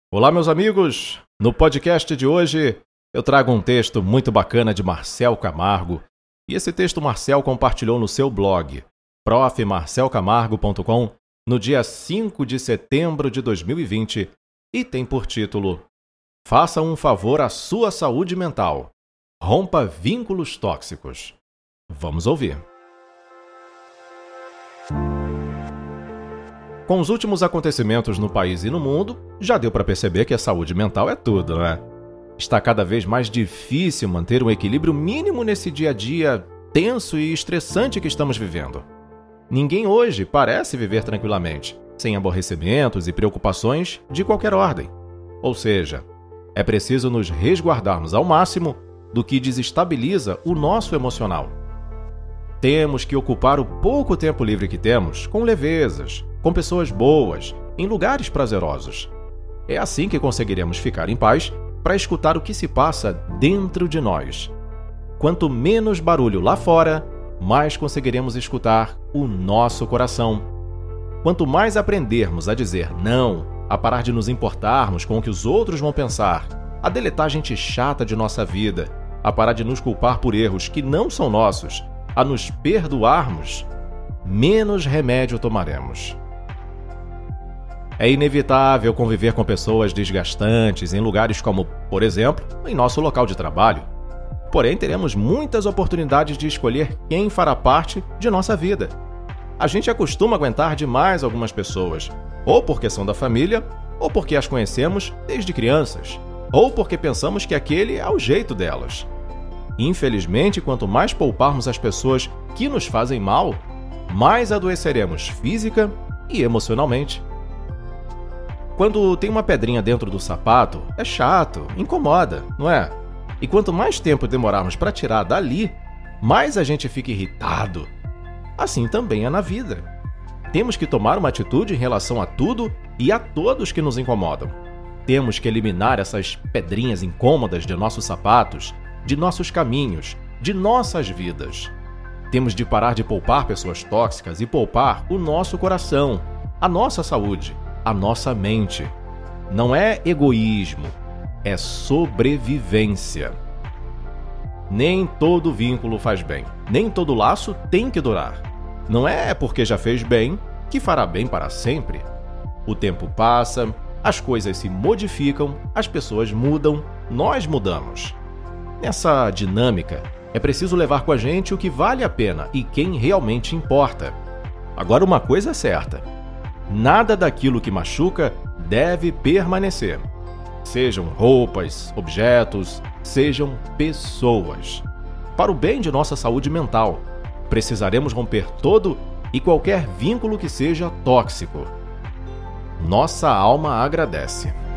Olá, meus amigos! No podcast de hoje, eu trago um texto muito bacana de Marcel Camargo. E esse texto Marcel compartilhou no seu blog, profmarcelcamargo.com, no dia 5 de setembro de 2020, e tem por título Faça um favor à sua saúde mental. Rompa vínculos tóxicos. Vamos ouvir. Com os últimos acontecimentos no país e no mundo, já deu para perceber que a saúde mental é tudo, né? Está cada vez mais difícil manter um equilíbrio mínimo nesse dia a dia tenso e estressante que estamos vivendo. Ninguém hoje parece viver tranquilamente, sem aborrecimentos e preocupações de qualquer ordem. Ou seja, é preciso nos resguardarmos ao máximo do que desestabiliza o nosso emocional. Temos que ocupar o pouco tempo livre que temos com levezas, com pessoas boas, em lugares prazerosos. É assim que conseguiremos ficar em paz para escutar o que se passa dentro de nós. Quanto menos barulho lá fora, mais conseguiremos escutar o nosso coração. Quanto mais aprendermos a dizer não, a parar de nos importarmos com o que os outros vão pensar, a deletar gente chata de nossa vida, a parar de nos culpar por erros que não são nossos, a nos perdoarmos, menos remédio tomaremos. É inevitável conviver com pessoas desgastantes em lugares como, por exemplo, em nosso local de trabalho. Porém, teremos muitas oportunidades de escolher quem fará parte de nossa vida. A gente acostuma aguentar demais algumas pessoas, ou porque são da família, ou porque as conhecemos desde crianças, ou porque pensamos que aquele é o jeito delas. Infelizmente, quanto mais pouparmos as pessoas que nos fazem mal, mais adoeceremos física e emocionalmente. Quando tem uma pedrinha dentro do sapato, é chato, incomoda, não é? E quanto mais tempo demorarmos para tirar dali, mais a gente fica irritado. Assim também é na vida. Temos que tomar uma atitude em relação a tudo e a todos que nos incomodam. Temos que eliminar essas pedrinhas incômodas de nossos sapatos, de nossos caminhos, de nossas vidas. Temos de parar de poupar pessoas tóxicas e poupar o nosso coração, a nossa saúde, a nossa mente. Não é egoísmo, é sobrevivência. Nem todo vínculo faz bem, nem todo laço tem que durar. Não é porque já fez bem que fará bem para sempre. O tempo passa, as coisas se modificam, as pessoas mudam, nós mudamos. Nessa dinâmica, é preciso levar com a gente o que vale a pena e quem realmente importa. Agora, uma coisa é certa: nada daquilo que machuca deve permanecer. Sejam roupas, objetos, sejam pessoas. Para o bem de nossa saúde mental, precisaremos romper todo e qualquer vínculo que seja tóxico. Nossa alma agradece.